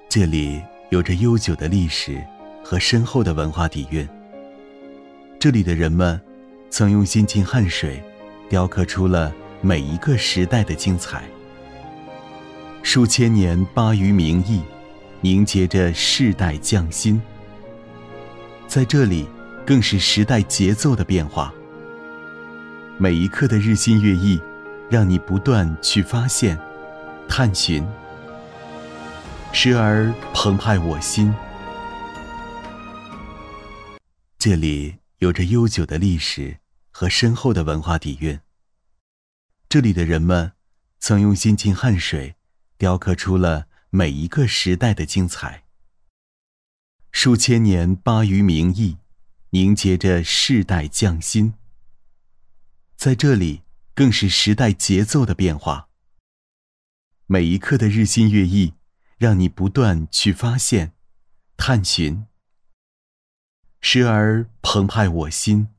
这里有着悠久的历史和深厚的文化底蕴。这里的人们曾用辛勤汗水雕刻出了每一个时代的精彩。数千年巴渝名艺凝结着世代匠心，在这里更是时代节奏的变化。每一刻的日新月异，让你不断去发现、探寻，时而澎湃我心。这里有着悠久的历史和深厚的文化底蕴。这里的人们曾用辛勤汗水雕刻出了每一个时代的精彩。数千年巴渝名艺凝结着世代匠心，在这里更是时代节奏的变化。每一刻的日新月异，让你不断去发现、探寻，时而澎湃我心。